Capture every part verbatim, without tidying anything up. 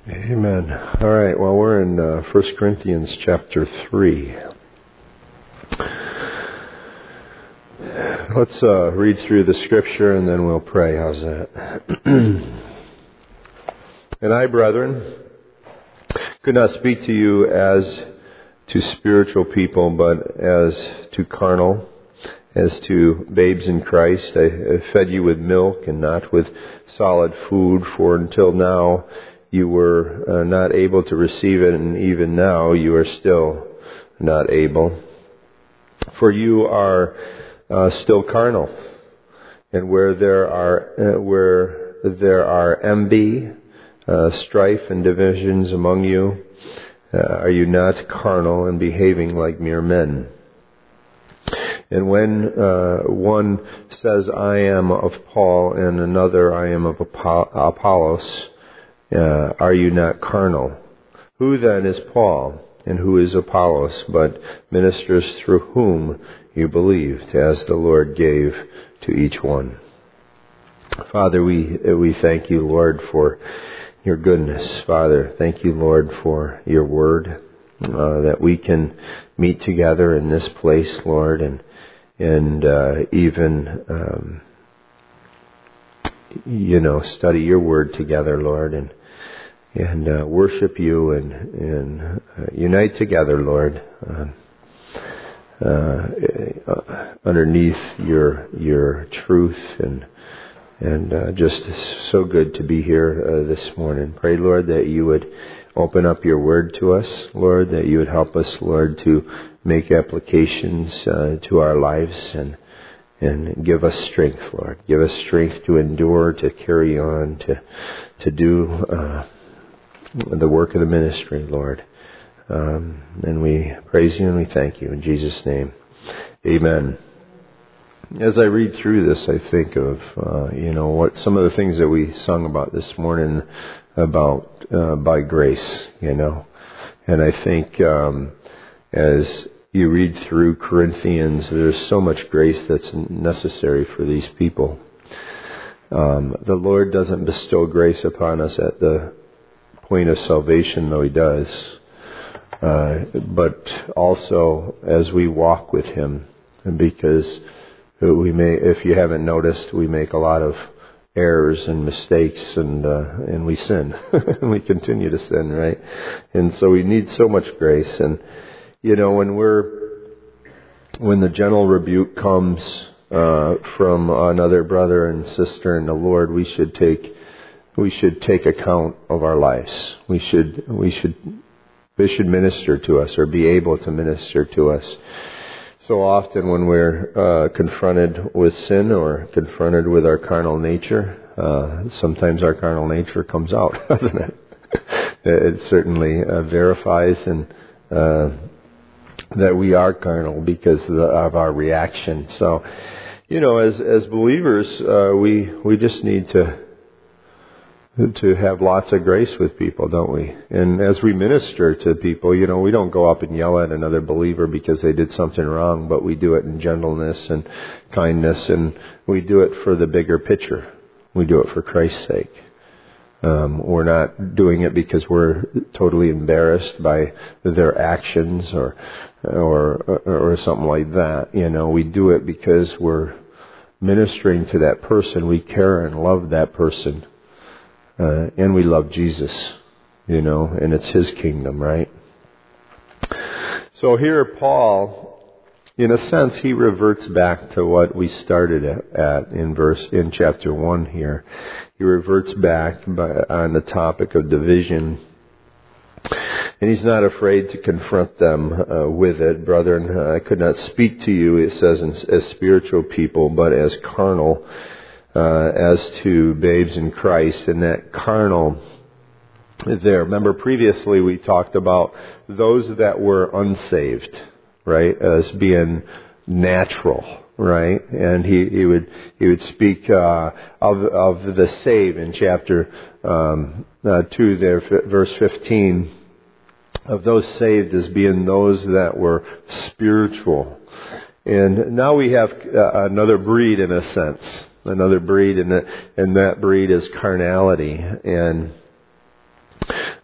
Amen. All right, well, we're in uh, First Corinthians chapter three. Let's uh, read through the scripture and then we'll pray. How's that? And I, brethren, could not speak to you as to spiritual people, but as to carnal, as to babes in Christ. I fed you with milk and not with solid food, for until now you were uh, not able to receive it, and even now you are still not able. For you are uh, still carnal, and where there are uh, where there are envy, uh, strife, and divisions among you, uh, are you not carnal and behaving like mere men? And when uh, one says, "I am of Paul," and another, "I am of Apollos," Uh, are you not carnal? Who then is Paul, and who is Apollos, but ministers through whom you believed, as the Lord gave to each one? Father, we we thank you, Lord, for your goodness. Father, thank you, Lord, for your word, uh, that we can meet together in this place, Lord, and and uh, even um, you know, study your word together, Lord, and and uh, worship you and and uh, unite together, Lord, uh, uh, underneath your your truth, and and uh, just so good to be here uh, this morning. Pray, Lord, that you would open up your word to us, Lord, that you would help us, Lord, to make applications uh, to our lives, and And give us strength, Lord. Give us strength to endure, to carry on, to to do uh, the work of the ministry, Lord. Um, and we praise you and we thank you in Jesus' name. Amen. As I read through this, I think of uh, you know what some of the things that we sung about this morning about uh, by grace, you know, and I think um, as you read through Corinthians, there's so much grace that's necessary for these people. Um, the Lord doesn't bestow grace upon us at the point of salvation, though He does. Uh, but also as we walk with Him, because we may, if you haven't noticed, we make a lot of errors and mistakes, and uh, and we sin, and we continue to sin, right? And so we need so much grace. And you know, when we're, when the gentle rebuke comes uh, from another brother and sister in the Lord, we should take, we should take account of our lives. We should, we should, they should minister to us, or be able to minister to us. So often when we're uh, confronted with sin or confronted with our carnal nature, uh, sometimes our carnal nature comes out, doesn't it? It certainly uh, verifies and uh, that we are carnal because of, the, of our reaction. So, you know, as as believers, uh, we we just need to to have lots of grace with people, don't we? And as we minister to people, you know, we don't go up and yell at another believer because they did something wrong, but we do it in gentleness and kindness, and we do it for the bigger picture. We do it for Christ's sake. Um, we're not doing it because we're totally embarrassed by their actions or, or, or something like that. You know, we do it because we're ministering to that person. We care and love that person, uh, and we love Jesus. You know, and it's His kingdom, right? So here, Paul, in a sense, he reverts back to what we started at in verse in chapter one here. He reverts back by, on the topic of division, and he's not afraid to confront them uh, with it. Brethren, uh, I could not speak to you, it says, in, as spiritual people, but as carnal, uh, as to babes in Christ. And that carnal there, remember previously we talked about those that were unsaved, right, as being natural, right? And he, he would he would speak uh, of of the saved in chapter um, uh, two there, verse fifteen, of those saved as being those that were spiritual. And now we have uh, another breed in a sense, another breed, and that, and that breed is carnality. And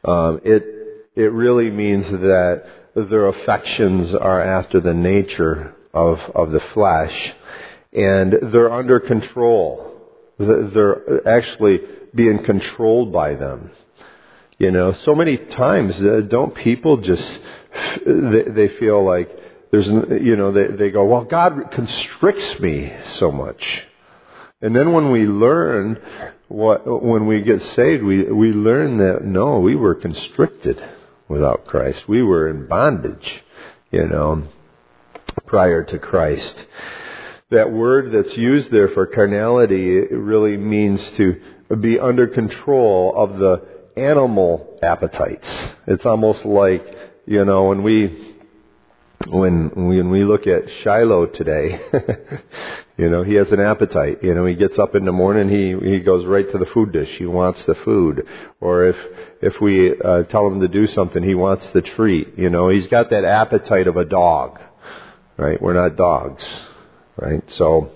Um, it it really means that their affections are after the nature of of the flesh, and they're under control. They're actually being controlled by them. You know, so many times, uh, don't people just, they, they feel like there's, you know, they, they go, well, God constricts me so much. And then when we learn, what, when we get saved, we, we learn that, no, we were constricted without Christ. We were in bondage, you know, prior to Christ. That word that's used there for carnality, it really means to be under control of the animal appetites. It's almost like, you know, when we when when we look at Shiloh today, you know, he has an appetite. You know, he gets up in the morning, he he goes right to the food dish. He wants the food. Or if if we uh, tell him to do something, he wants the treat. You know, he's got that appetite of a dog. Right? We're not dogs. Right? So,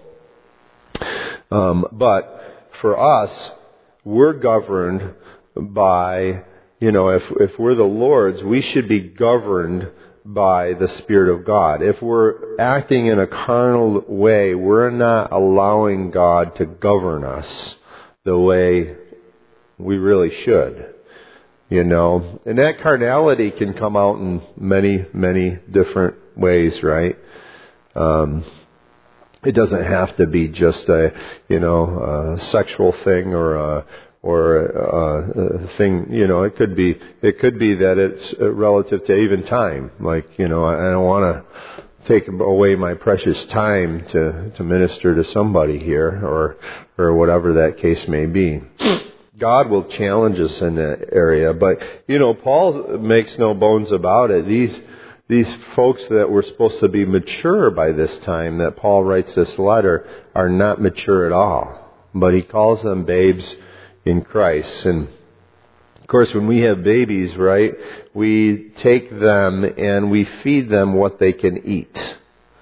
um, but for us, we're governed by, you know, if if we're the Lord's, we should be governed by the Spirit of God. If we're acting in a carnal way, we're not allowing God to govern us the way we really should. You know, and that carnality can come out in many, many different ways, right? Um, it doesn't have to be just a, you know, a sexual thing or a or a, a thing, you know, it could be, it could be that it's relative to even time. Like, you know, I don't want to take away my precious time to, to minister to somebody here or, or whatever that case may be. God will challenge us in that area, but, you know, Paul makes no bones about it. These, these folks that were supposed to be mature by this time that Paul writes this letter are not mature at all, but he calls them babes in Christ. And of course, when we have babies, right, we take them and we feed them what they can eat.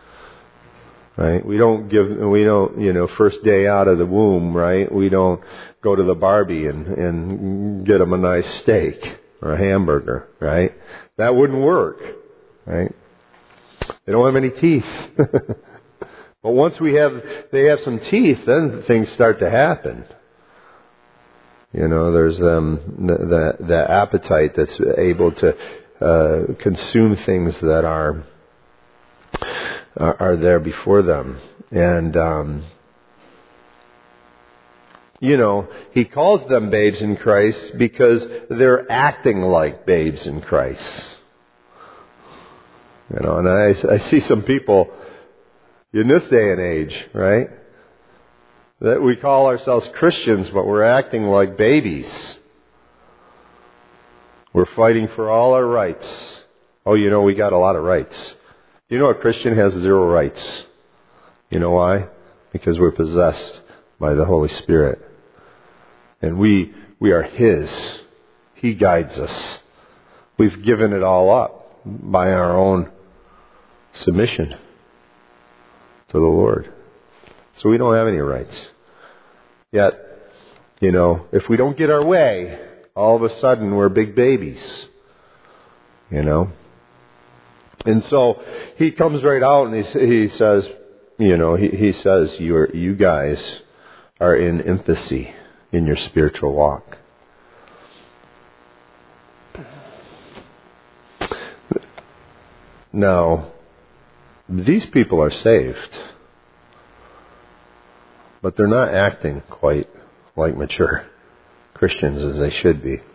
Right? We don't give, we don't, you know, first day out of the womb, right? We don't go to the Barbie and, and get them a nice steak or a hamburger, right? That wouldn't work, right? They don't have any teeth. But once we have, they have some teeth, then things start to happen. You know, there's um, the, the the appetite that's able to uh, consume things that are, are are there before them, and um, you know, he calls them babes in Christ because they're acting like babes in Christ. You know, and I I see some people in this day and age, right? That we call ourselves Christians, but we're acting like babies. We're fighting for all our rights. Oh, you know, we got a lot of rights. You know, a Christian has zero rights. You know why? Because we're possessed by the Holy Spirit. And we, we are His. He guides us. We've given it all up by our own submission to the Lord. So we don't have any rights. Yet, you know, if we don't get our way, all of a sudden we're big babies. You know? And so he comes right out and he, he says, you know, he, he says, you're, you guys are in infancy in your spiritual walk. Now, these people are saved. But they're not acting quite like mature Christians as they should be.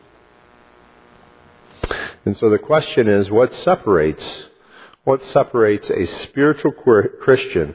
And so the question is, what separates, what separates a spiritual Christian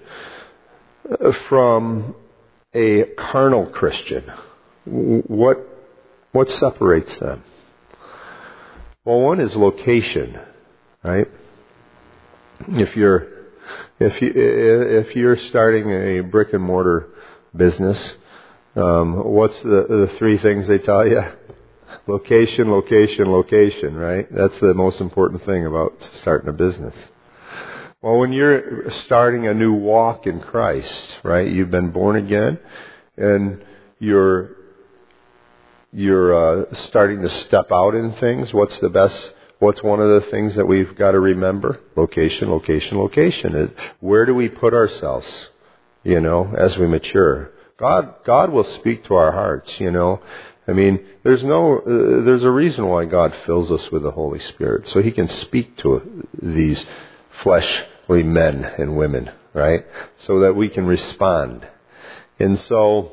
from a carnal Christian? What, what separates them? Well, one is location, right? If you're, if you, if you're starting a brick and mortar business, um, what's the, the three things they tell you? Location, location, location, right? That's the most important thing about starting a business. Well, when you're starting a new walk in Christ, right? You've been born again, and you're you're uh, starting to step out in things, what's the best, what's one of the things that we've got to remember? Location, location, location. It, where do we put ourselves, you know, as we mature? God, God will speak to our hearts, you know. I mean, there's no, uh, there's a reason why God fills us with the Holy Spirit, so He can speak to these fleshly men and women, right? So that we can respond. And so,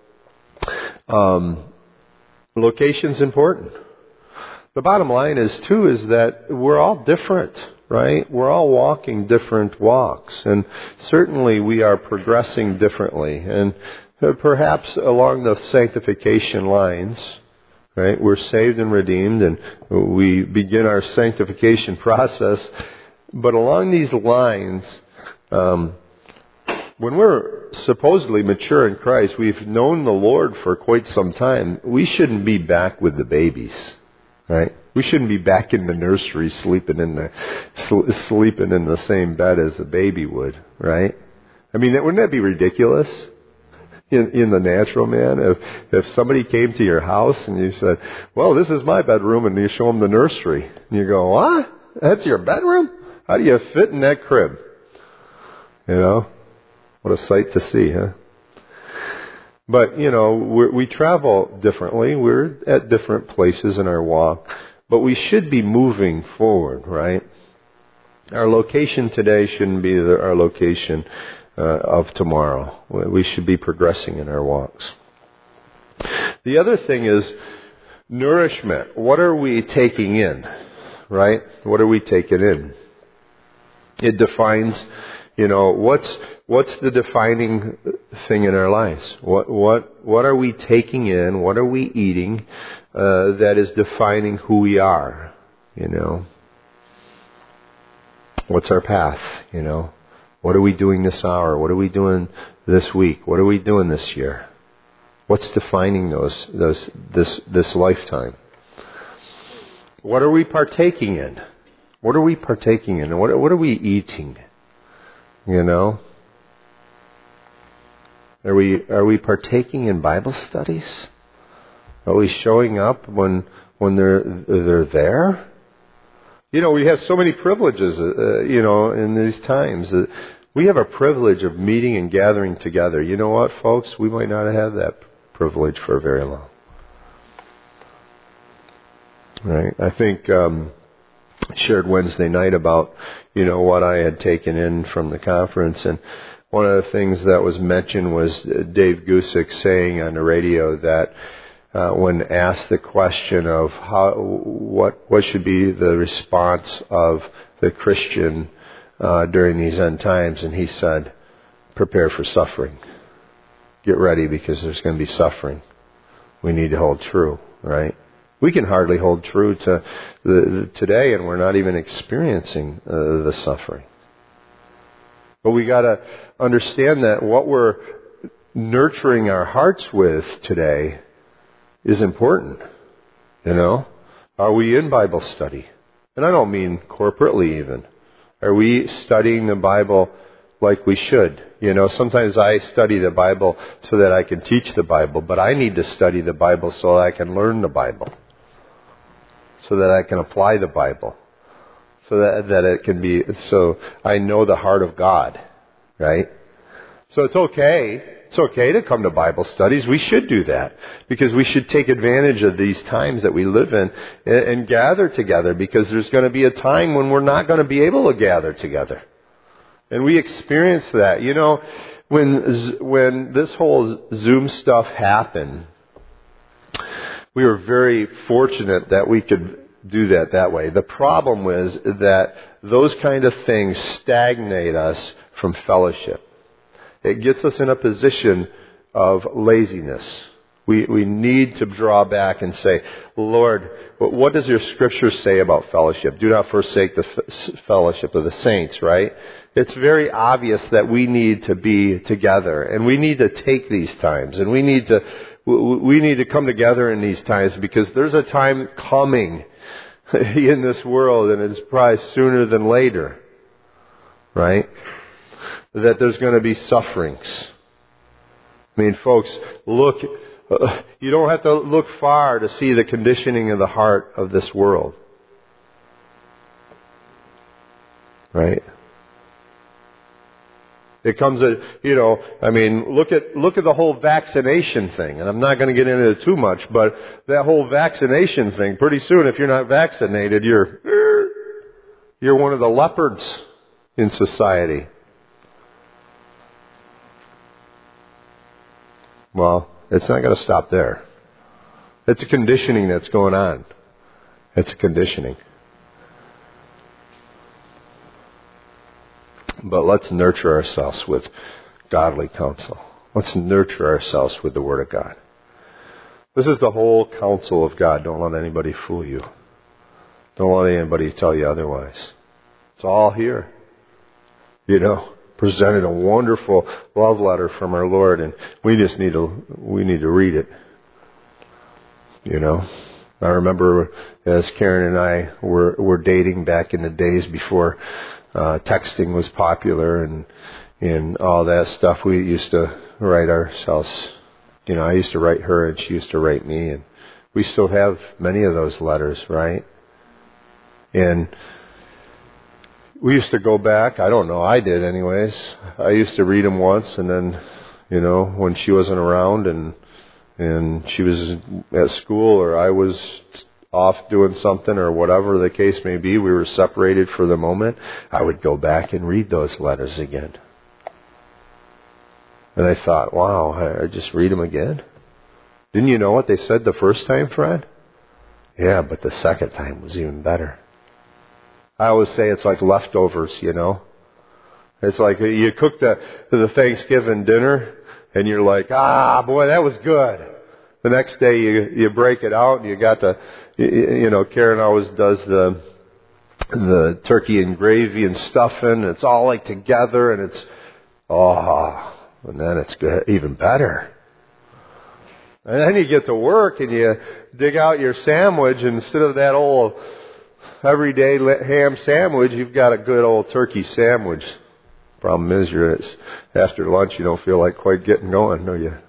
um, location's important. The bottom line is, too, is that we're all different, right? We're all walking different walks, and certainly we are progressing differently. And perhaps along the sanctification lines, right? We're saved and redeemed, and we begin our sanctification process. But along these lines, um, when we're supposedly mature in Christ, we've known the Lord for quite some time, we shouldn't be back with the babies, right? We shouldn't be back in the nursery sleeping in the sl- sleeping in the same bed as a baby would, right? I mean, wouldn't that be ridiculous? In, in the natural, man, if if somebody came to your house and you said, well, this is my bedroom, and you show them the nursery, and you go, what? That's your bedroom? How do you fit in that crib? You know, what a sight to see, huh? But, you know, we're, we travel differently. We're at different places in our walk, but we should be moving forward, right? Our location today shouldn't be the, our location Uh, of tomorrow. We should be progressing in our walks. The other thing is nourishment. What are we taking in? Right? What are we taking in? It defines, you know, what's what's the defining thing in our lives? What what what are we taking in? What are we eating uh, that is defining who we are? You know, what's our path? You know. What are we doing this hour? What are we doing this week? What are we doing this year? What's defining those, those, this, this lifetime? What are we partaking in? What are we partaking in? What, what are we eating? You know? Are we, are we partaking in Bible studies? Are we showing up when, when they're, they're there? You know, we have so many privileges, uh, you know, in these times. Uh, we have a privilege of meeting and gathering together. You know what, folks? We might not have that privilege for very long. Right? I think um, I shared Wednesday night about, you know, what I had taken in from the conference. And one of the things that was mentioned was Dave Gusick saying on the radio that Uh, when asked the question of how, what, what should be the response of the Christian uh, during these end times, and he said, "Prepare for suffering. Get ready, because there's going to be suffering. We need to hold true." Right? We can hardly hold true to the, the today, and we're not even experiencing uh, the suffering. But we got to understand that what we're nurturing our hearts with today is important. You know? Are we in Bible study? And I don't mean corporately even. Are we studying the Bible like we should? You know, sometimes I study the Bible so that I can teach the Bible, but I need to study the Bible so that I can learn the Bible. So that I can apply the Bible. So that, that it can be, so I know the heart of God. Right? So it's okay. It's okay to come to Bible studies. We should do that, because we should take advantage of these times that we live in and, and gather together, because there's going to be a time when we're not going to be able to gather together. And we experience that. You know, when when this whole Zoom stuff happened, we were very fortunate that we could do that that way. The problem was that those kind of things stagnate us from fellowship. It gets us in a position of laziness. We we need to draw back and say, Lord, what does your scripture say about fellowship? Do not forsake the f- fellowship of the saints, right? It's very obvious that we need to be together, and we need to take these times, and we need to we need to come together in these times, because there's a time coming in this world, and it's probably sooner than later, right? That there's going to be sufferings. I mean, folks, look uh, you don't have to look far to see the conditioning of the heart of this world. Right? It comes at, you know, I mean, look at, look at the whole vaccination thing. And I'm not going to get into it too much, but that whole vaccination thing, pretty soon if you're not vaccinated, you're, you're one of the leopards in society. Well, it's not going to stop there. It's a conditioning that's going on. It's a conditioning. But let's nurture ourselves with godly counsel. Let's nurture ourselves with the Word of God. This is the whole counsel of God. Don't let anybody fool you. Don't let anybody tell you otherwise. It's all here. You know, presented a wonderful love letter from our Lord, and we just need to we need to read it. You know, I remember as Karen and I were were dating back in the days before Uh, texting was popular and and all that stuff. We used to write ourselves. You know, I used to write her and she used to write me, and we still have many of those letters, right? And we used to go back. I don't know. I did, anyways. I used to read them once, and then, you know, when she wasn't around and and she was at school or I was off doing something or whatever the case may be, we were separated for the moment, I would go back and read those letters again. And I thought, wow, I just read them again? Didn't you know what they said the first time, Fred? Yeah, but the second time was even better. I always say it's like leftovers, you know. It's like you cook the, the Thanksgiving dinner and you're like, ah, boy, that was good. The next day you you break it out and you got the, you, you know, Karen always does the the turkey and gravy and stuffing. It's all like together and it's, oh, and then it's good, even better. And then you get to work and you dig out your sandwich, and instead of that old everyday ham sandwich, you've got a good old turkey sandwich. Problem is, you're after lunch, you don't feel like quite getting going, do you?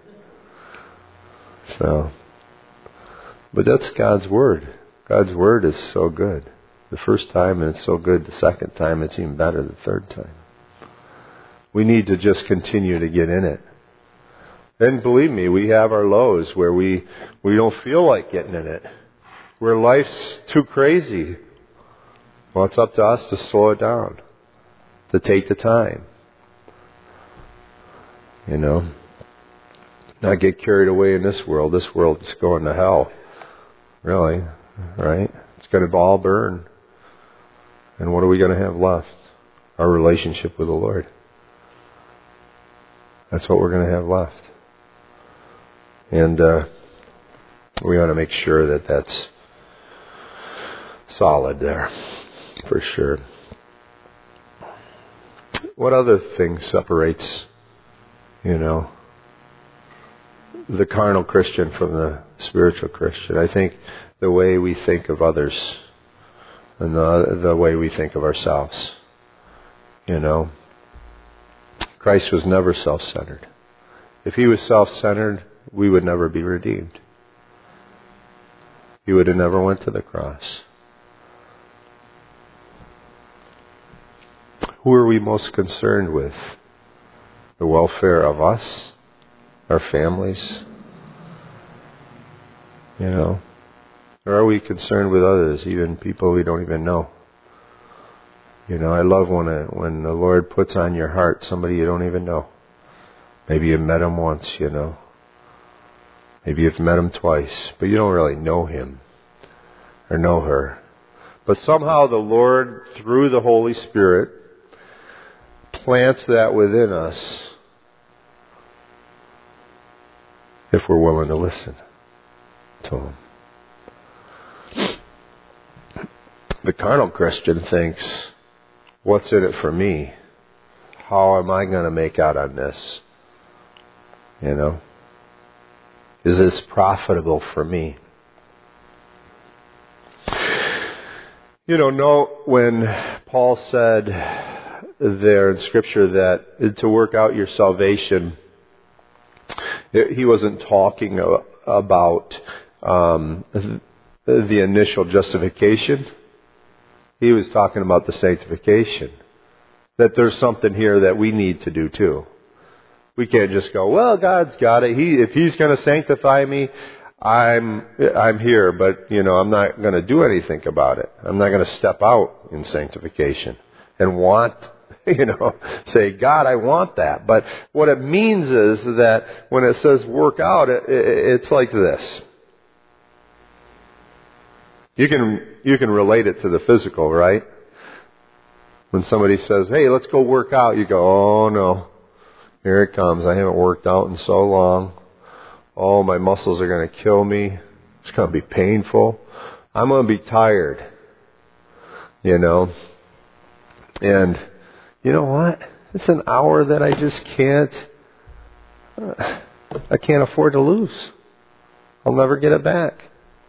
So, but that's God's Word. God's Word is so good. The first time, and it's so good the second time, it's even better the third time. We need to just continue to get in it. And believe me, we have our lows where we, we don't feel like getting in it. Where life's too crazy. Well, it's up to us to slow it down. To take the time. You know. Not get carried away in this world. This world is going to hell. Really. Right? It's going to all burn. And what are we going to have left? Our relationship with the Lord. That's what we're going to have left. And uh, we ought to make sure that that's solid there. For sure. What other thing separates, you know, the carnal Christian from the spiritual Christian? I think the way we think of others and the, the way we think of ourselves. You know, Christ was never self-centered. If he was self-centered, we would never be redeemed. He would have never went to the cross. Who are we most concerned with? The welfare of us? Our families? You know? Or are we concerned with others, even people we don't even know? You know, I love when a, when the Lord puts on your heart somebody you don't even know. Maybe you met him once, you know. Maybe you've met him twice, but you don't really know him or know her. But somehow the Lord, through the Holy Spirit, plants that within us if we're willing to listen to him. The carnal Christian thinks, what's in it for me? How am I going to make out on this? You know? Is this profitable for me? You know, note when Paul said there in Scripture that to work out your salvation, he wasn't talking about um, the initial justification. He was talking about the sanctification. That there's something here that we need to do too. We can't just go, well, God's got it. He, if He's going to sanctify me, I'm, I'm here, but, you know, I'm not going to do anything about it. I'm not going to step out in sanctification and want, you know, say, God, I want that. But what it means is that when it says work out, it, it, it's like this. You can, you can relate it to the physical, right? When somebody says, hey, let's go work out, you go, oh no, here it comes. I haven't worked out in so long. Oh, my muscles are going to kill me. It's going to be painful. I'm going to be tired. You know? And you know what? It's an hour that I just can't, uh, I can't afford to lose. I'll never get it back.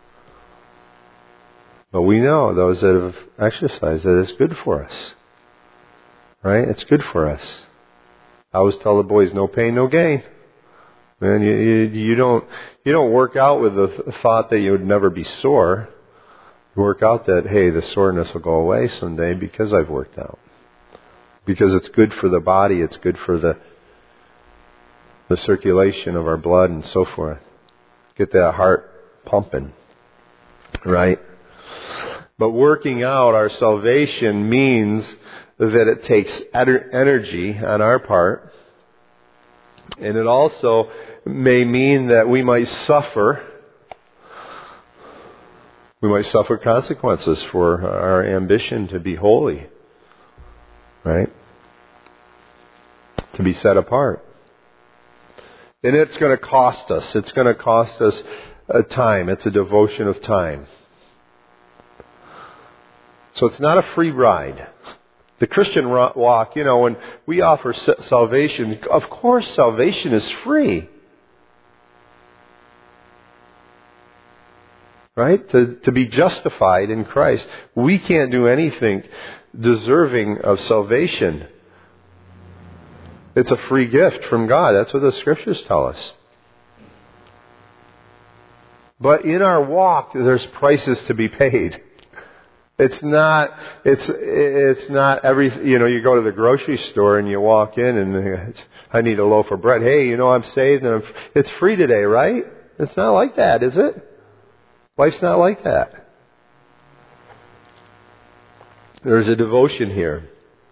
But we know, those that have exercised, that it's good for us. Right? It's good for us. I always tell the boys, no pain, no gain. Man, you, you, you don't you don't work out with the thought that you would never be sore. You work out that, hey, the soreness will go away someday because I've worked out. Because it's good for the body, it's good for the the circulation of our blood and so forth. Get that heart pumping. Right? But working out our salvation means that it takes energy on our part. And it also may mean that we might suffer. We might suffer consequences for our ambition to be holy. Right? To be set apart. And it's going to cost us. It's going to cost us a time. It's a devotion of time. So it's not a free ride. The Christian walk, you know, when we offer salvation, of course salvation is free. Right? To, to be justified in Christ. We can't do anything deserving of salvation. It's a free gift from God. That's what the Scriptures tell us. But in our walk, there's prices to be paid. It's not, it's, it's not every, you know, you go to the grocery store and you walk in and it's, I need a loaf of bread. Hey, you know, I'm saved and I'm, it's free today, right? It's not like that, is it? Life's not like that. There's a devotion here.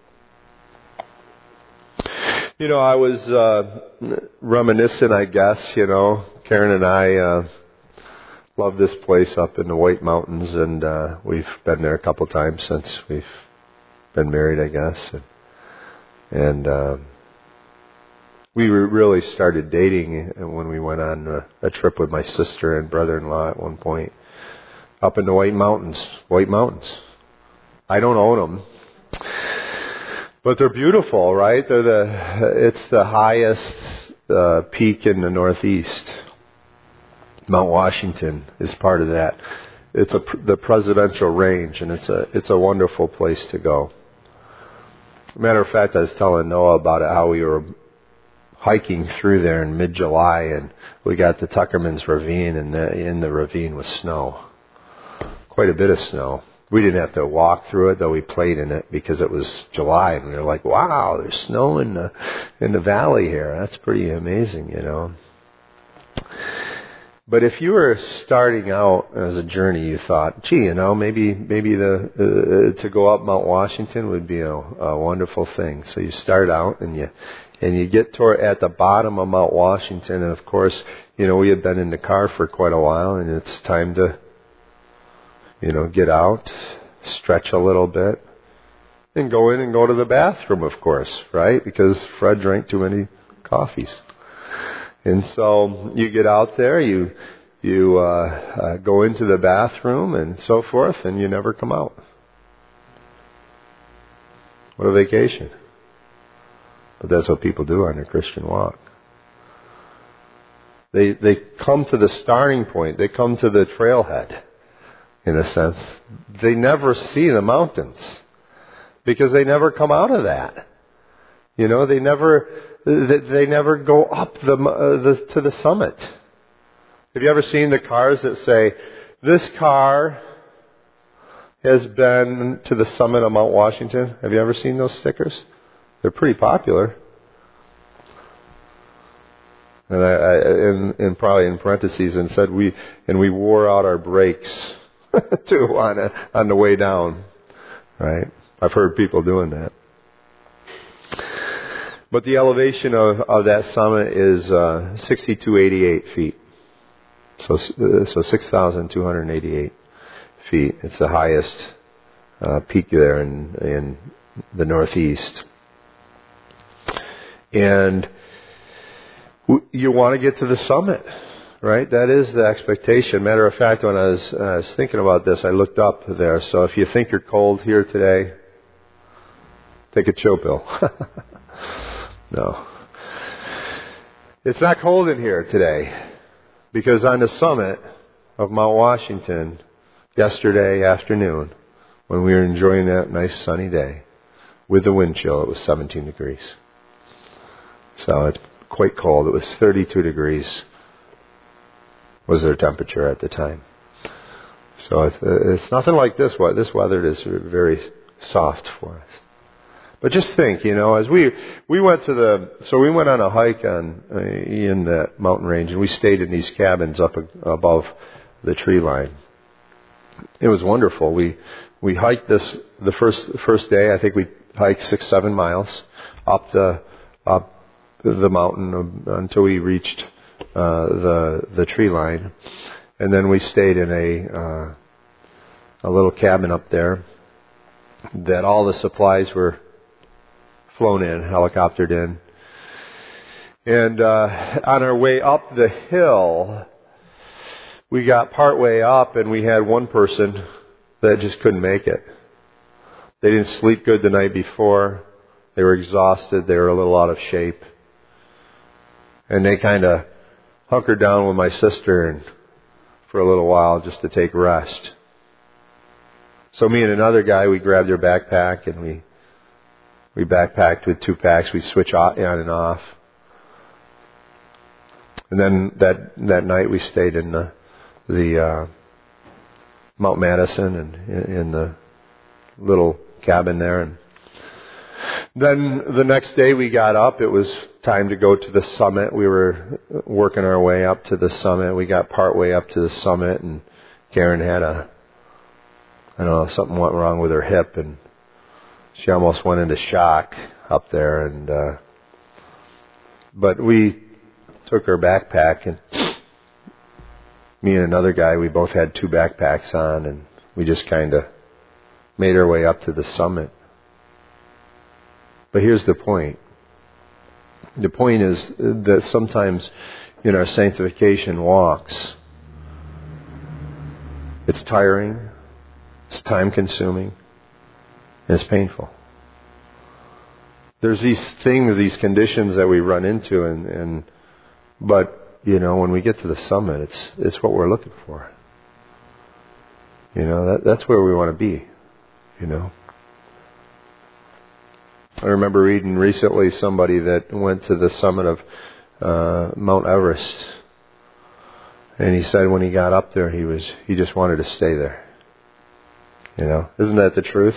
You know, I was, uh, reminiscent, I guess, you know, Karen and I, uh, love this place up in the White Mountains, and uh, we've been there a couple times since we've been married, I guess. And, and uh, we really started dating when we went on a, a trip with my sister and brother-in-law at one point up in the White Mountains. White Mountains. I don't own them, but they're beautiful, right? They're the it's the highest uh, peak in the Northeast. Mount Washington is part of that. It's a, the presidential range, and it's a it's a wonderful place to go. Matter of fact, I was telling Noah about it, how we were hiking through there in mid-July, and we got to Tuckerman's Ravine, and the, in the ravine was snow. Quite a bit of snow. We didn't have to walk through it, though we played in it because it was July, and we were like, wow, there's snow in the in the valley here. That's pretty amazing, you know. But if you were starting out as a journey, you thought, gee, you know, maybe maybe the uh, to go up Mount Washington would be a, a wonderful thing. So you start out and you and you get toward at the bottom of Mount Washington, and of course, you know, we had been in the car for quite a while, and it's time to, you know, get out, stretch a little bit, and go in and go to the bathroom, of course, right? Because Fred drank too many coffees. And so you get out there, you you uh, uh, go into the bathroom and so forth, and you never come out. What a vacation. But that's what people do on their Christian walk. They they come to the starting point. They come to the trailhead, in a sense. They never see the mountains because they never come out of that. You know, they never... They never go up the, uh, the to the summit. Have you ever seen the cars that say, this car has been to the summit of Mount Washington? Have you ever seen those stickers? They're pretty popular. And I, I in, in probably in parentheses, and said we and we wore out our brakes too on a, on the way down. Right? I've heard people doing that. But the elevation of, of that summit is uh, sixty-two eighty-eight feet. So so six thousand two hundred eighty-eight feet. It's the highest uh, peak there in in the Northeast. And you want to get to the summit, right? That is the expectation. Matter of fact, when I was, uh, I was thinking about this, I looked up there. So if you think you're cold here today, take a chill pill. No. It's not cold in here today, because on the summit of Mount Washington yesterday afternoon, when we were enjoying that nice sunny day, with the wind chill, it was seventeen degrees. So it's quite cold. It was thirty-two degrees was their temperature at the time. So it's, it's nothing like this. This weather is very soft for us. But just think, you know, as we we went to the so we went on a hike on uh, in the mountain range, and we stayed in these cabins up above the tree line. It was wonderful. We we hiked this the first first day. I think we hiked six seven miles up the up. the mountain until we reached uh, the the tree line, and then we stayed in a uh, a little cabin up there that all the supplies were flown in, helicoptered in. And uh, on our way up the hill, we got part way up, and we had one person that just couldn't make it. They didn't sleep good the night before. They were exhausted. They were a little out of shape. And they kind of hunkered down with my sister and for a little while just to take rest. So me and another guy, we grabbed their backpack and we we backpacked with two packs. We switch on and off. And then that that night we stayed in the the uh, Mount Madison and in, in the little cabin there. And then the next day we got up. It was time to go to the summit. We were working our way up to the summit. We got part way up to the summit, and Karen had a, I don't know, something went wrong with her hip, and she almost went into shock up there. And uh, but we took her backpack, and me and another guy, we both had two backpacks on, and we just kind of made our way up to the summit. But here's the point. The point is that sometimes in our sanctification walks, it's tiring, it's time-consuming, and it's painful. There's these things, these conditions that we run into, and, and but you know, when we get to the summit, it's it's what we're looking for. You know, that that's where we want to be. You know. I remember reading recently somebody that went to the summit of uh, Mount Everest, and he said when he got up there, he was he just wanted to stay there. You know, isn't that the truth?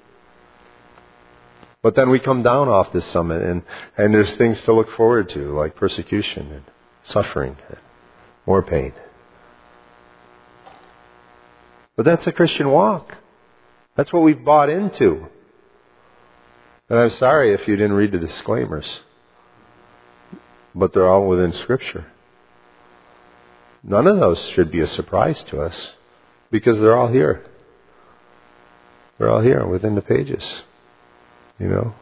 But then we come down off this summit, and, and there's things to look forward to, like persecution and suffering, and more pain. But that's a Christian walk. That's what we've bought into. And I'm sorry if you didn't read the disclaimers. But they're all within Scripture. None of those should be a surprise to us, because they're all here. They're all here within the pages. You know?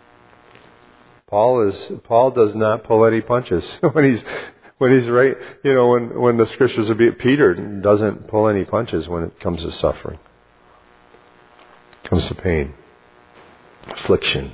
Paul is Paul does not pull any punches. when he's when he's right, you know, when, when the Scriptures are being, Peter doesn't pull any punches when it comes to suffering. It comes to pain. Affliction.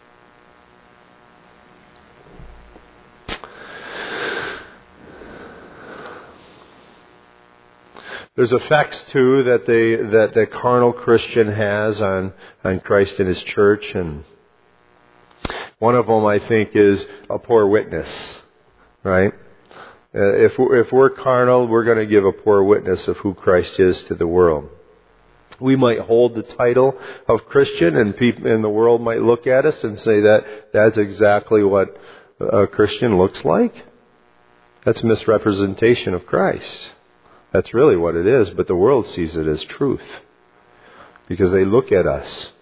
There's effects too that the that the carnal Christian has on on Christ and His church, and one of them I think is a poor witness. Right? Uh, if, we're, if we're carnal, we're going to give a poor witness of who Christ is to the world. We might hold the title of Christian, and people in the world might look at us and say that that's exactly what a Christian looks like. That's misrepresentation of Christ. That's really what it is, but the world sees it as truth because they look at us.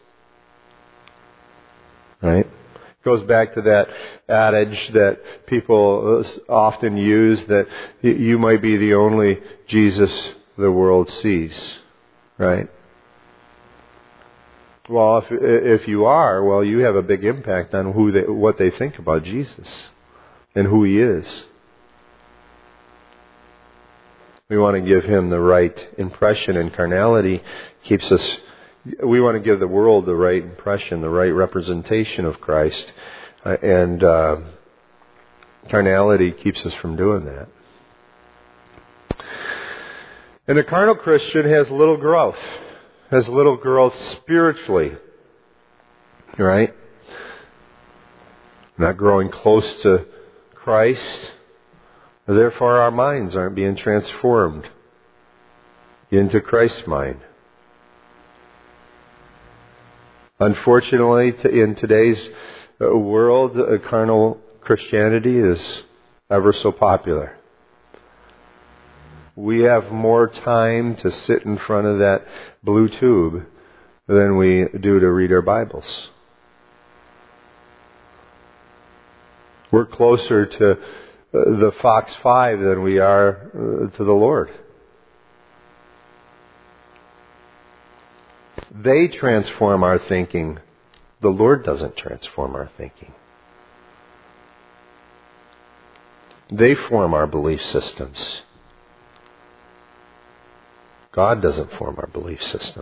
Right? It goes back to that adage that people often use that you might be the only Jesus the world sees. Right? Well, if if you are, well, you have a big impact on who they, what they think about Jesus and who He is. We want to give Him the right impression, and carnality keeps us. We want to give the world the right impression, the right representation of Christ, uh, and uh, carnality keeps us from doing that. And a carnal Christian has little growth. Has little growth spiritually, right? Not growing close to Christ. Therefore, our minds aren't being transformed into Christ's mind. Unfortunately, in today's world, carnal Christianity is ever so popular. We have more time to sit in front of that blue tube than we do to read our Bibles. We're closer to the Fox five than we are to the Lord. They transform our thinking. The Lord doesn't transform our thinking. They form our belief systems. God doesn't form our belief system.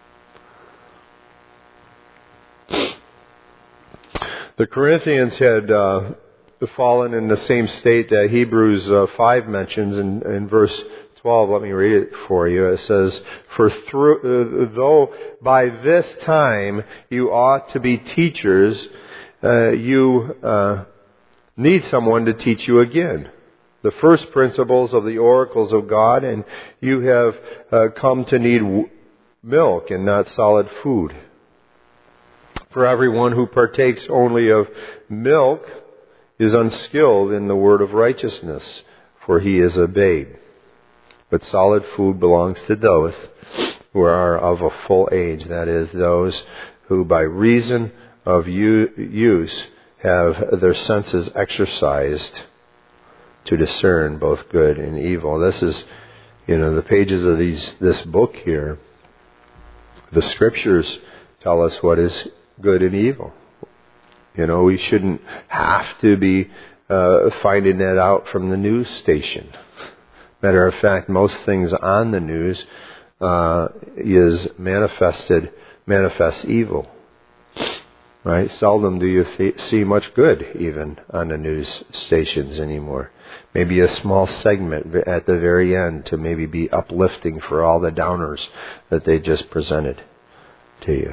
The Corinthians had uh, fallen in the same state that Hebrews uh, five mentions in, in verse twelve. Let me read it for you. It says, "For through, uh, though by this time you ought to be teachers, uh, you uh, need someone to teach you again the first principles of the oracles of God, and you have uh, come to need w- milk and not solid food. For everyone who partakes only of milk is unskilled in the word of righteousness, for he is a babe. But solid food belongs to those who are of a full age, that is, those who by reason of u- use have their senses exercised to discern both good and evil." This is, you know, the pages of these this book here. The Scriptures tell us what is good and evil. You know, we shouldn't have to be uh, finding that out from the news station. Matter of fact, most things on the news uh, is manifested, manifests evil. Right? Seldom do you th- see much good even on the news stations anymore. Maybe a small segment at the very end to maybe be uplifting for all the downers that they just presented to you.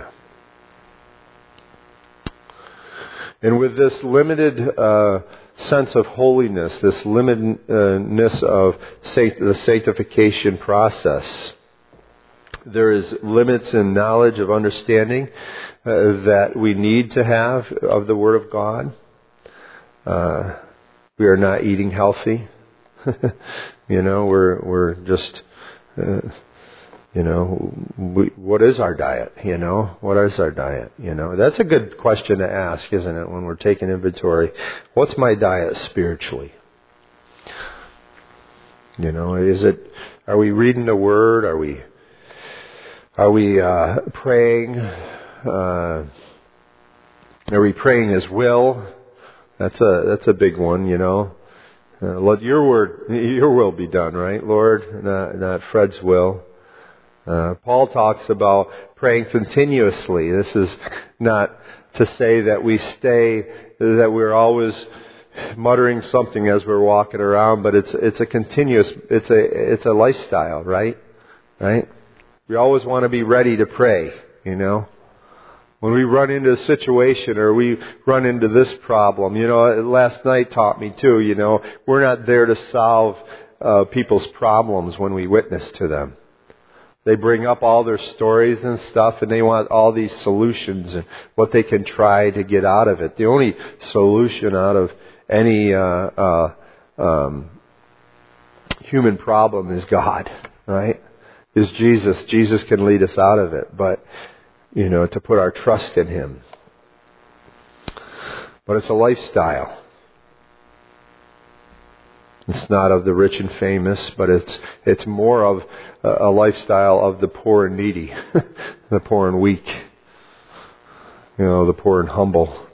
And with this limited uh, sense of holiness, this limitedness of saint- the sanctification process, there is limits in knowledge of understanding uh, that we need to have of the Word of God. Uh, we are not eating healthy. you know, we're we're just, uh, you know, we, what is our diet? You know, what is our diet? You know, that's a good question to ask, isn't it? When we're taking inventory, what's my diet spiritually? You know, is it? Are we reading the Word? Are we? Are we uh, praying? Uh, are we praying His will? That's a that's a big one, you know. Uh, let your word, your will be done, right, Lord? Not not Fred's will. Uh, Paul talks about praying continuously. This is not to say that we stay, that we're always muttering something as we're walking around, but it's it's a continuous, it's a it's a lifestyle, right? Right? We always want to be ready to pray, you know. When we run into a situation or we run into this problem, you know, last night taught me too, you know, we're not there to solve uh, people's problems when we witness to them. They bring up all their stories and stuff, and they want all these solutions and what they can try to get out of it. The only solution out of any uh, uh, um, human problem is God, right? Is Jesus. Jesus can lead us out of it, but, you know, to put our trust in Him. But it's a lifestyle. It's not of the rich and famous, but it's it's more of a, a lifestyle of the poor and needy, the poor and weak, you know, the poor and humble.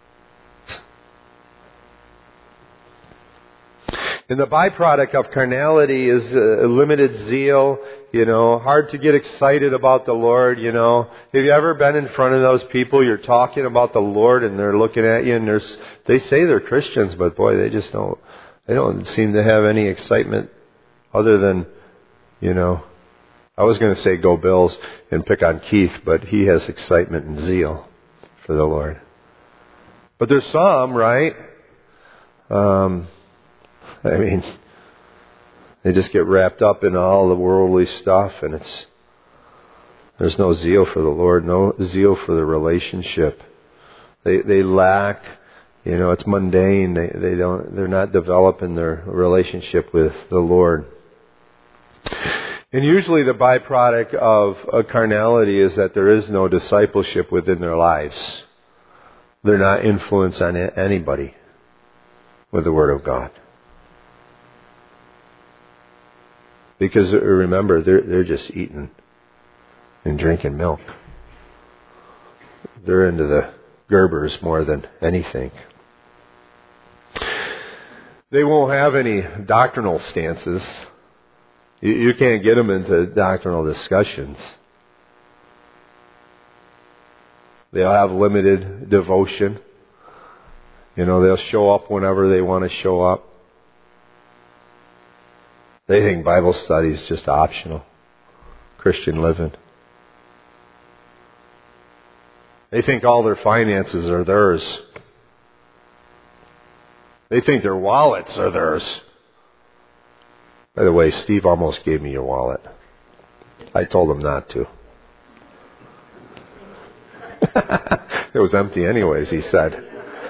And the byproduct of carnality is a limited zeal, you know, hard to get excited about the Lord, you know. Have you ever been in front of those people, you're talking about the Lord and they're looking at you and there's, they say they're Christians, but boy, they just don't, they don't seem to have any excitement other than, you know, I was going to say go Bills and pick on Keith, but he has excitement and zeal for the Lord. But there's some, right? Um... I mean, they just get wrapped up in all the worldly stuff, and it's there's no zeal for the Lord, no zeal for the relationship. They they lack, you know, it's mundane. They they don't they're not developing their relationship with the Lord. And usually the byproduct of a carnality is that there is no discipleship within their lives. They're not influenced on anybody with the Word of God. Because remember, they're they're just eating and drinking milk. They're into the Gerbers more than anything. They won't have any doctrinal stances. You, you can't get them into doctrinal discussions. They'll have limited devotion. You know, they'll show up whenever they want to show up. They think Bible study is just optional. Christian living. They think all their finances are theirs. They think their wallets are theirs. By the way, Steve almost gave me your wallet. I told him not to. It was empty anyways, he said.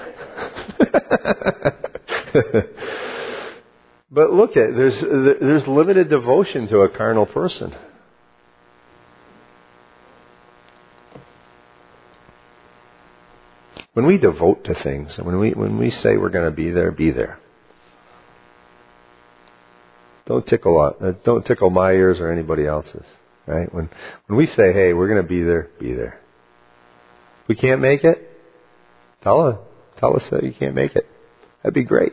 But look at there's there's limited devotion to a carnal person. When we devote to things, and when we when we say we're going to be there, be there. Don't tickle uh, don't tickle my ears or anybody else's, right? When when we say, hey, we're going to be there, be there. If we can't make it, tell us tell us that you can't make it. That'd be great.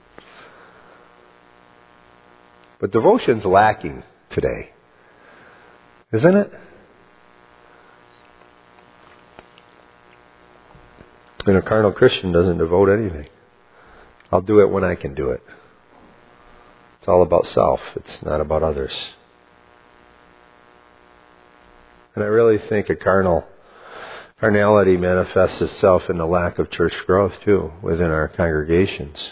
But devotion's lacking today, isn't it? And a carnal Christian doesn't devote anything. I'll do it when I can do it. It's all about self. It's not about others. And I really think a carnal carnality manifests itself in the lack of church growth too within our congregations.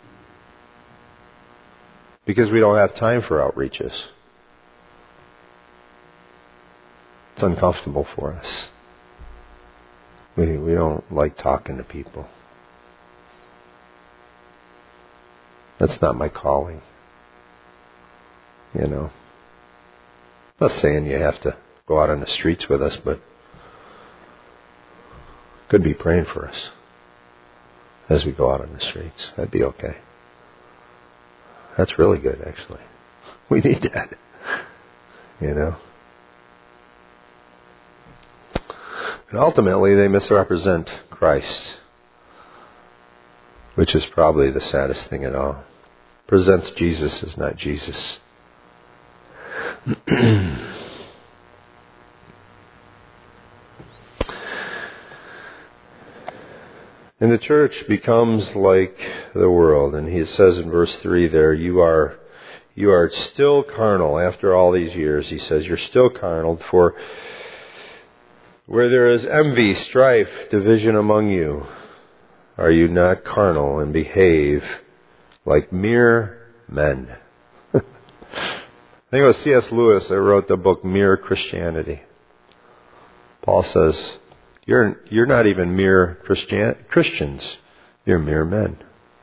Because we don't have time for outreaches. It's uncomfortable for us. We we don't like talking to people. That's not my calling. You know. I'm not saying you have to go out on the streets with us, but could be praying for us as we go out on the streets. That'd be okay. That's really good, actually. We need that. You know. And ultimately, they misrepresent Christ, which is probably the saddest thing at all. Presents Jesus as not Jesus. And the church becomes like the world. And he says in verse three there, you are you are still carnal after all these years. He says, you're still carnal, for Where there is envy, strife, division among you, are you not carnal and behave like mere men? I think it was C S Lewis that wrote the book Mere Christianity. Paul says, you're you're not even mere Christian, Christians. You're mere men.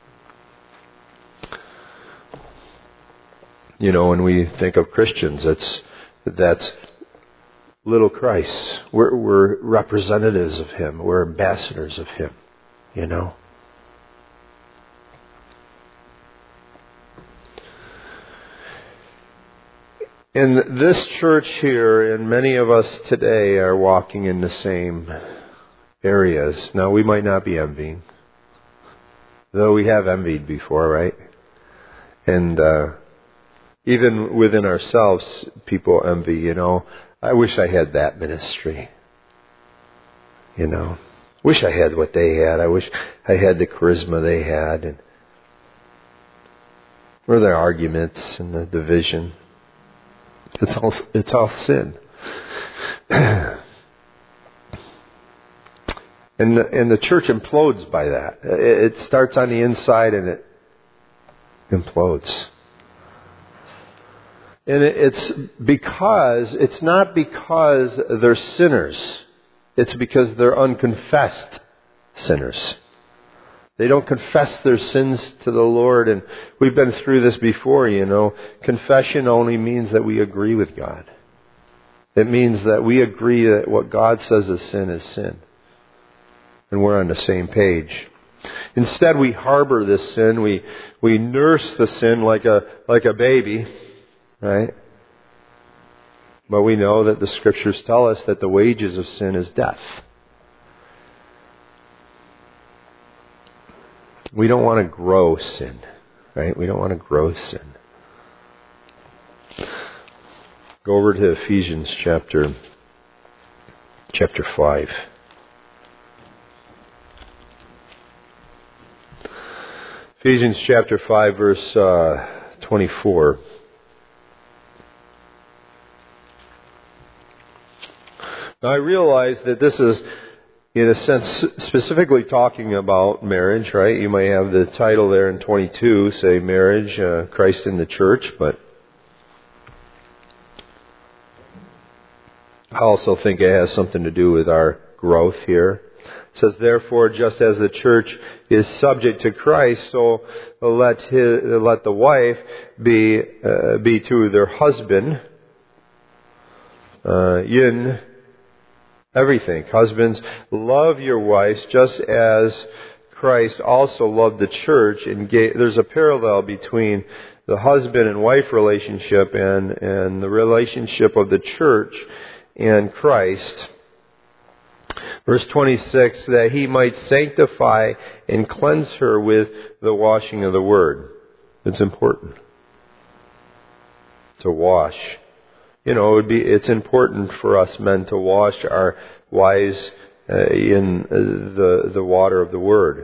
You know, when we think of Christians, it's that's little Christ. We're, we're representatives of Him. We're ambassadors of Him. You know. In this church here, and many of us today are walking in the same areas. Now, we might not be envying, though we have envied before, right? And uh, even within ourselves, people envy, you know. I wish I had that ministry. You know. Wish I had what they had. I wish I had the charisma they had. And or their arguments and the division. It's all, it's all sin. and, and the church implodes by that. It starts on the inside and it implodes. And it's because, it's not because they're sinners. It's because they're unconfessed sinners. They don't confess their sins to the Lord. And we've been through this before, you know. Confession only means that we agree with God. It means that we agree that what God says is sin is sin. And we're on the same page. Instead, we harbor this sin. We we nurse the sin like a like a baby, right? But we know that the Scriptures tell us that the wages of sin is death. We don't want to grow sin, right? We don't want to grow sin. Go over to Ephesians chapter chapter five. Ephesians chapter five, verse uh, twenty-four. Now I realize that this is, in a sense, specifically talking about marriage, right? You might have the title there in twenty-two, say marriage, uh, Christ in the church, but I also think it has something to do with our growth here. It says, therefore, just as the church is subject to Christ, so let his, let the wife be uh, be to their husband uh, in everything. Husbands, love your wives just as Christ also loved the church. And gave, there's a parallel between the husband and wife relationship and, and the relationship of the church and Christ. Verse twenty-six, that he might sanctify and cleanse her with the washing of the word. It's important to wash. You know, it would be, it's important for us men to wash our wives uh, in uh, the, the water of the Word.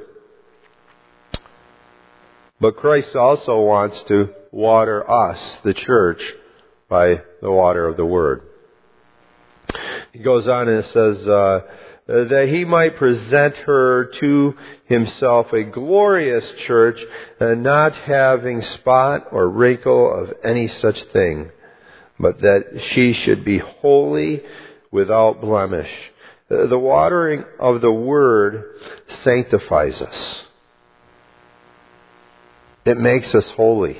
But Christ also wants to water us, the church, by the water of the Word. He goes on and it says, uh, that he might present her to himself a glorious church, uh, not having spot or wrinkle of any such thing, but that she should be holy without blemish. The watering of the Word sanctifies us. It makes us holy.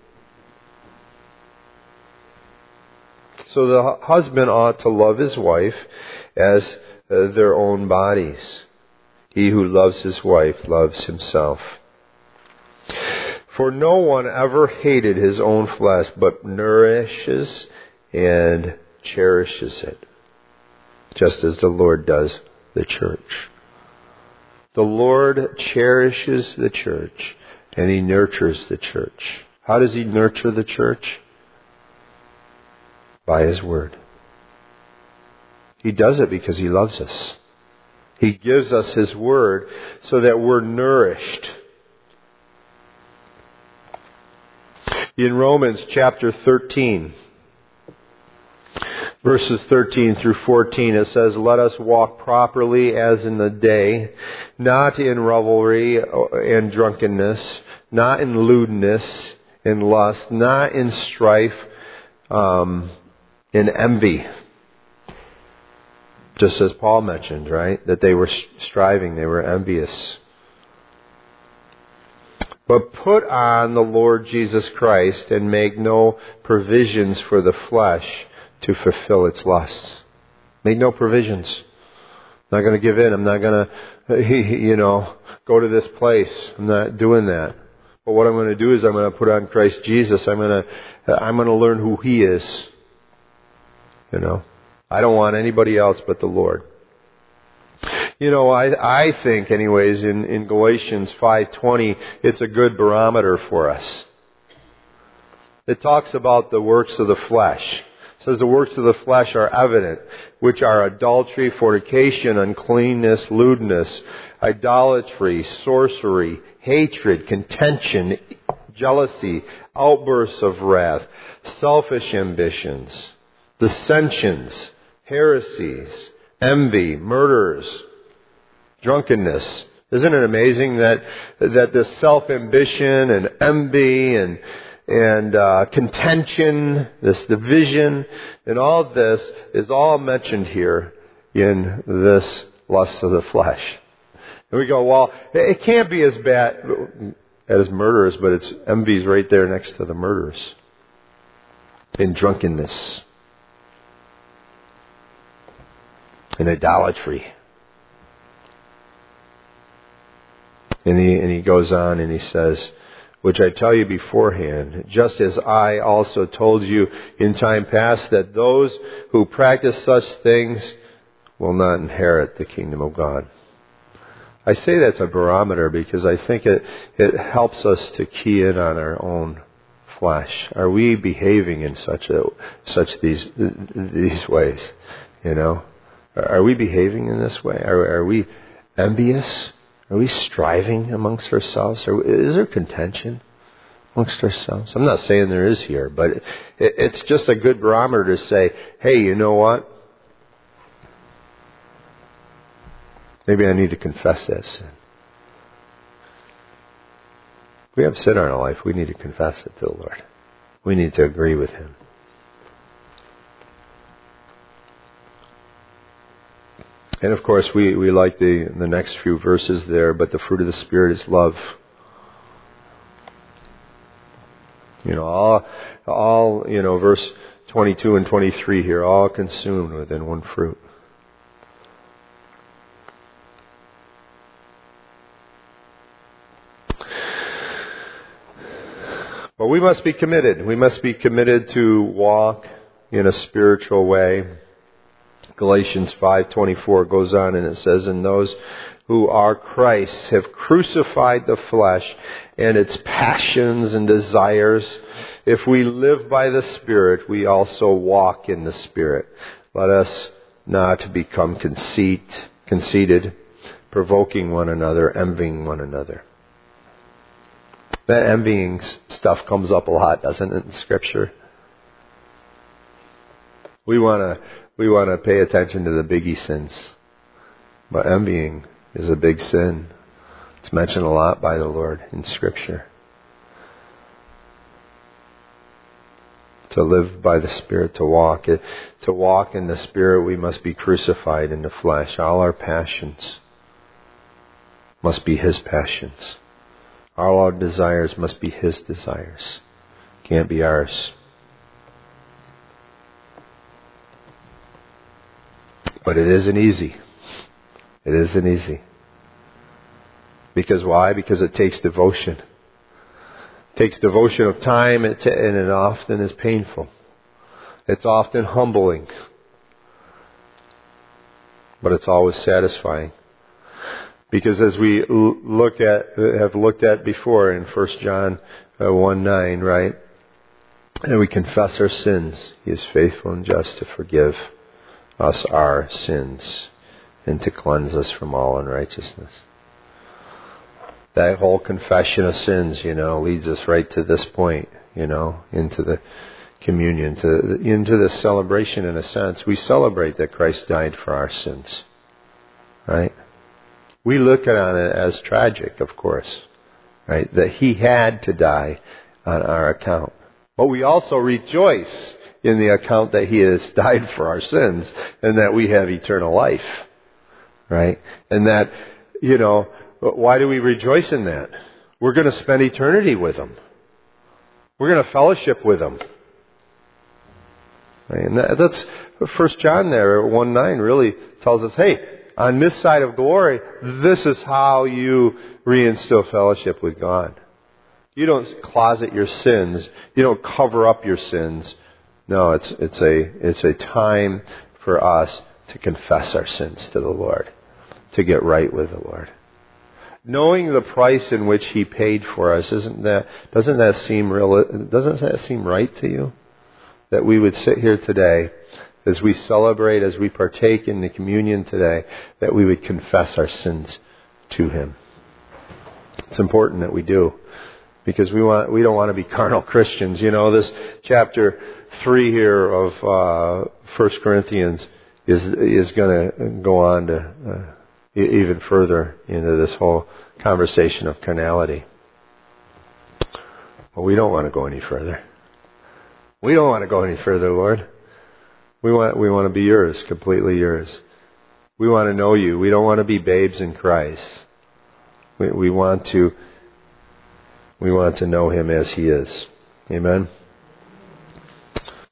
So the husband ought to love his wife as uh, their own bodies. He who loves his wife loves himself. For no one ever hated his own flesh, but nourishes and cherishes it, just as the Lord does the church. The Lord cherishes the church, and He nurtures the church. How does He nurture the church? By His Word. He does it because He loves us. He gives us His Word so that we're nourished. In Romans chapter thirteen, verses thirteen through fourteen, it says, "Let us walk properly as in the day, not in revelry and drunkenness, not in lewdness and lust, not in strife, um, in envy." Just as Paul mentioned, right? That they were striving, they were envious. "But put on the Lord Jesus Christ and make no provisions for the flesh to fulfill its lusts." Make no provisions. I'm not going to give in. I'm not going to, you know, go to this place. I'm not doing that. But what I'm going to do is I'm going to put on Christ Jesus. I'm going to, I'm going to learn who He is. You know, I don't want anybody else but the Lord. You know, I, I think, anyways, in, in Galatians five twenty, it's a good barometer for us. It talks about the works of the flesh. It says the works of the flesh are evident, which are adultery, fornication, uncleanness, lewdness, idolatry, sorcery, hatred, contention, jealousy, outbursts of wrath, selfish ambitions, dissensions, heresies, envy, murders, drunkenness. Isn't it amazing that that this self-ambition and envy and and uh, contention, this division, and all of this is all mentioned here in this lust of the flesh. And we go, well, it can't be as bad as murderers, but it's envy's right there next to the murders. In drunkenness. In idolatry. And he, and he goes on and he says, "Which I tell you beforehand, just as I also told you in time past, that those who practice such things will not inherit the kingdom of God." I say that's a barometer because I think it, it helps us to key in on our own flesh. Are we behaving in such a such these these ways? You know, are we behaving in this way? Are, are we envious? Are we striving amongst ourselves? Or is there contention amongst ourselves? I'm not saying there is here, but it, it's just a good barometer to say, hey, you know what? Maybe I need to confess that sin. If we have sin in our life, we need to confess it to the Lord. We need to agree with Him. And of course, we, we like the, the next few verses there, but the fruit of the Spirit is love. You know, all, all, you know, verse twenty-two and twenty-three here, all consumed within one fruit. But we must be committed. We must be committed to walk in a spiritual way. Galatians five twenty-four goes on and it says, "And those who are Christ's have crucified the flesh and its passions and desires. If we live by the Spirit, we also walk in the Spirit. Let us not become conceit, conceited, provoking one another, envying one another." That envying stuff comes up a lot, doesn't it, in Scripture? We want to we want to pay attention to the biggie sins. But envying is a big sin. It's mentioned a lot by the Lord in Scripture. To live by the Spirit, to walk. To walk in the Spirit, we must be crucified in the flesh. All our passions must be His passions. All our desires must be His desires. Can't be ours. But it isn't easy. It isn't easy. Because why? Because it takes devotion. It takes devotion of time, and it often is painful. It's often humbling. But it's always satisfying. Because as we look at, have looked at before in First John one nine, right? And we confess our sins. He is faithful and just to forgive us our sins and to cleanse us from all unrighteousness. That whole confession of sins, you know, leads us right to this point, you know, into the communion, to into this celebration in a sense. We celebrate that Christ died for our sins. Right? We look at it as tragic, of course. Right? That He had to die on our account. But we also rejoice in the account that He has died for our sins and that we have eternal life. Right? And that, you know, why do we rejoice in that? We're going to spend eternity with Him. We're going to fellowship with Him. Right? And that, that's First John there, one nine really tells us, hey, on this side of glory, this is how you reinstill fellowship with God. You don't closet your sins. You don't cover up your sins. No, it's it's a it's a time for us to confess our sins to the Lord, to get right with the Lord. Knowing the price in which He paid for us, isn't that doesn't that seem real? Doesn't that seem right to you? That we would sit here today, as we celebrate, as we partake in the communion today, that we would confess our sins to Him. It's important that we do, because we want we don't want to be carnal Christians. You know, this chapter three here of uh, First Corinthians is is going to go on to uh, even further into this whole conversation of carnality. But we don't want to go any further. We don't want to go any further, Lord. We want we want to be yours, completely yours. We want to know you. We don't want to be babes in Christ. We we want to we want to know Him as He is. Amen.